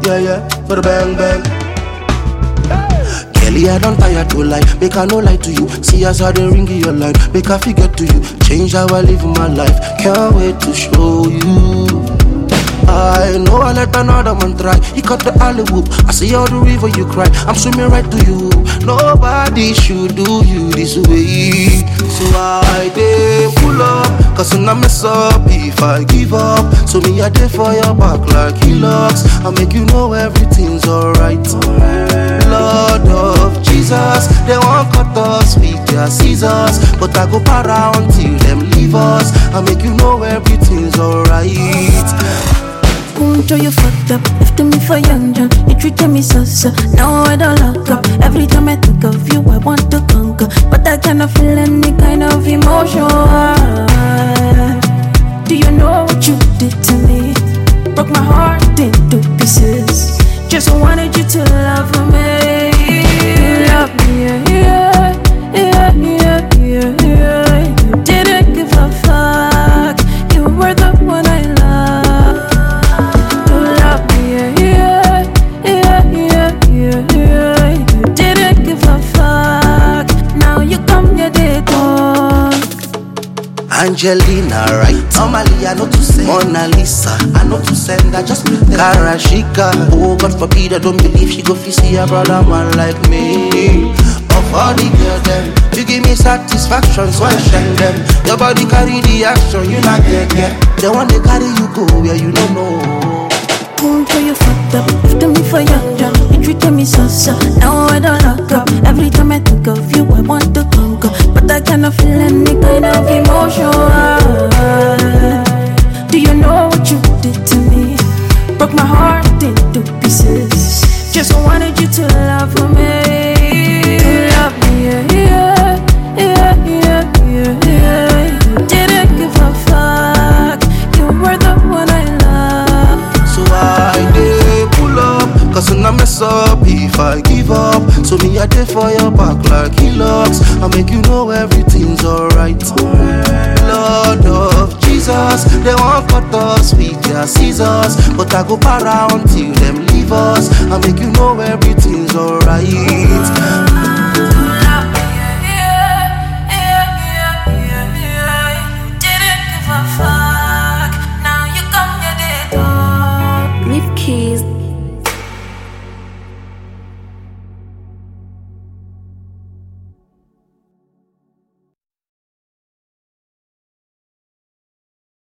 Yeah, yeah, for the bang bang. Kelly, I don't tire to lie, make I no lie to you. See as I dey ring in your line, make I forget to you. Change how I live my life, can't wait to show you. I know I let another man try. He cut the alley whoop. I see all the river you cry. I'm swimming right to you. Nobody should do you this way. So I dey pull up, cause when I mess up, if I give up, so me I dey for your back like he locks. I make you know everything's alright. Lord of Jesus, they won't cut us with their scissors, but I go para until them leave us. I make you know everything's alright. Until you fucked up, left me for young John. You treated me so. Now I don't lock up. Every time I think of you, I want to conquer, but I cannot feel any kind of emotion. Do you know what you did to me? Broke my heart into pieces. Just wanted you to love me. You love me, yeah, yeah, yeah, yeah, yeah. You didn't give a fuck. You were the one I loved. You love me, yeah, yeah, yeah, yeah, yeah. You didn't give a fuck. Now you come, you did talk. Angelina, right? Normally I know to send Mona Lisa, I know to send her, just pretend. Karashika, oh God forbid, I don't believe she go fi see a brother man like me. Of all the girls them, you give me satisfaction, so I shine them. Your body carry the action, you not get. The one they carry you go where you don't know. Until you fucked up, left me for young John. You treated me so. Now I don't lock up. Every time I think of you, I want to conquer, but I cannot feel any kind of emotion. Do you know what you did to me? Broke my heart into pieces. Just wanted you to love me. You love me, yeah, yeah, yeah, yeah, yeah. You didn't give a fuck. You were the one I loved. So I dey pull up, cause when I mess up, if I give up, so me I dey for your back like he locks. I make you know everything's alright. Lord of Jesus, they won't cut us with their scissors, but I go para until them leave us. I make you know everything's alright.